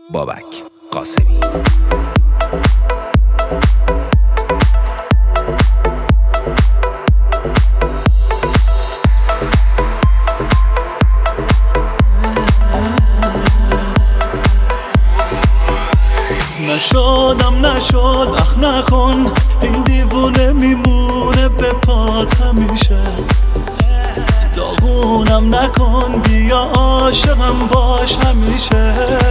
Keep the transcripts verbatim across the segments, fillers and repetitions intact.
بابک قاسمی. نشدم نشد اخ نکن، این دیوونه میمونه به پات همیشه. داغونم نکن، بیا عاشقم باش همیشه.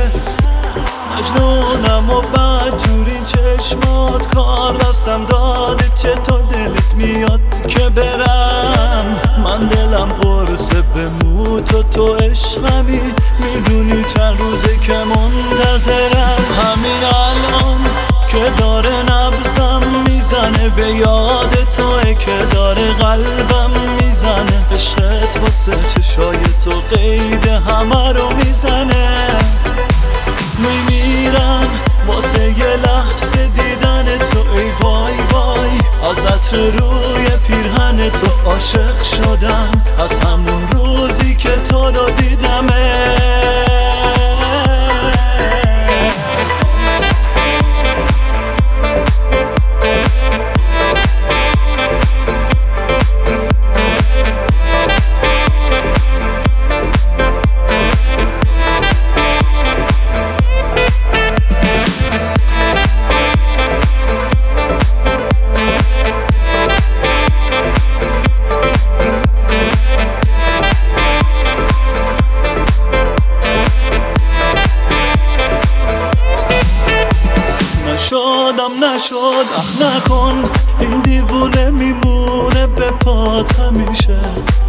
مجنونم و بدجورین چشمات کار دستم داده، چطور دلت میاد که برم؟ من دلم قرصه بموت و تو عشقمی، میدونی چند روزه که منتظرم. همین الان که داره نبضم میزنه، به یاد توه که داره قلبم میزنه. عشقت واسه چشای تو قید همه رو میزنه. میمیرم واسه یه لحظه دیدن تو، ای وای وای. از عطر روی پیرهن تو عاشق شدم، از همون روزی که تو رو دیدمه. نشدم نشد اخ نکن، این دیوونه میمونه به پات همیشه.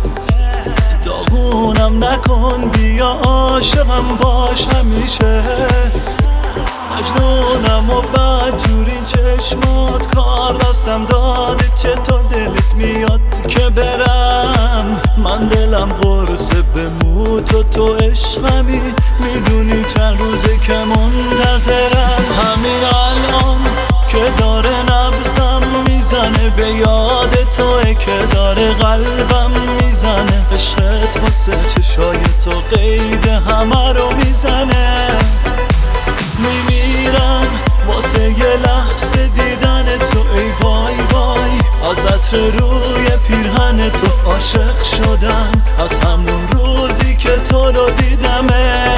داغونم نکن، بیا عاشقم باش همیشه. مجنونم و بدجورین چشمات کار دستم داده، چطور دلت میاد که برم؟ من دلم قرصه بموت و تو عشقمی، میدونی چند روزه که منتظرم. همین الان که داره نبضم میزنه، به یاد توه که داره قلبم میزنه. عشقت واسه چشای تو قید همه رو میزنه. میمیرم واسه یه لحظه دیدن تو، ای وای وای. از عطر روی پیرهن تو عاشق شدم، از همون روزی که تو رو دیدمه.